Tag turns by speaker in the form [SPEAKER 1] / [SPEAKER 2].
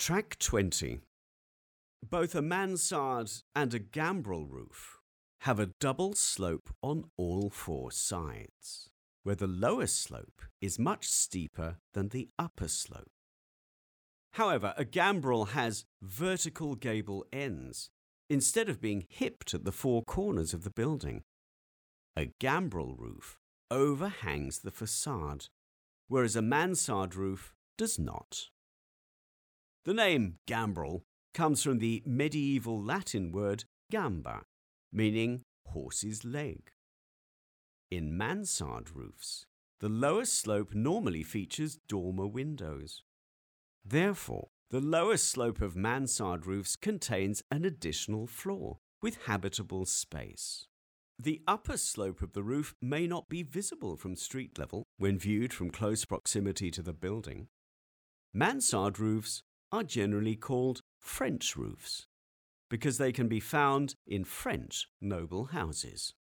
[SPEAKER 1] Track 20. Both a mansard and a gambrel roof have a double slope on all four sides, where the lower slope is much steeper than the upper slope. However, a gambrel has vertical gable ends instead of being hipped at the four corners of the building. A gambrel roof overhangs the facade, whereas a mansard roof does not. The name gambrel comes from the medieval Latin word gamba, meaning horse's leg. In mansard roofs, the lower slope normally features dormer windows. Therefore, the lower slope of mansard roofs contains an additional floor with habitable space. The upper slope of the roof may not be visible from street level when viewed from close proximity to the building. Mansard roofs are generally called French roofs because they can be found in French noble houses.